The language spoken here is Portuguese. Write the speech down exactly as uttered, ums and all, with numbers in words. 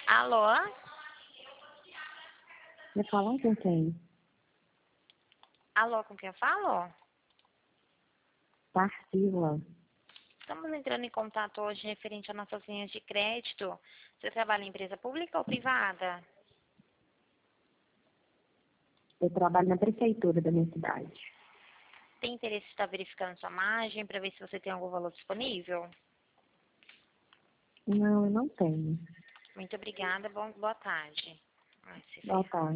Alô? Me falar com quem? Alô, com quem eu falo? Tarsila. Estamos entrando em contato hoje referente às nossas linhas de crédito. Você trabalha em empresa pública ou privada? Eu trabalho na prefeitura da minha cidade. Tem interesse em estar verificando sua margem para ver se você tem algum valor disponível? Não, eu não tenho. Muito obrigada, bom, boa tarde. Ai, se Boa ferrar. tarde.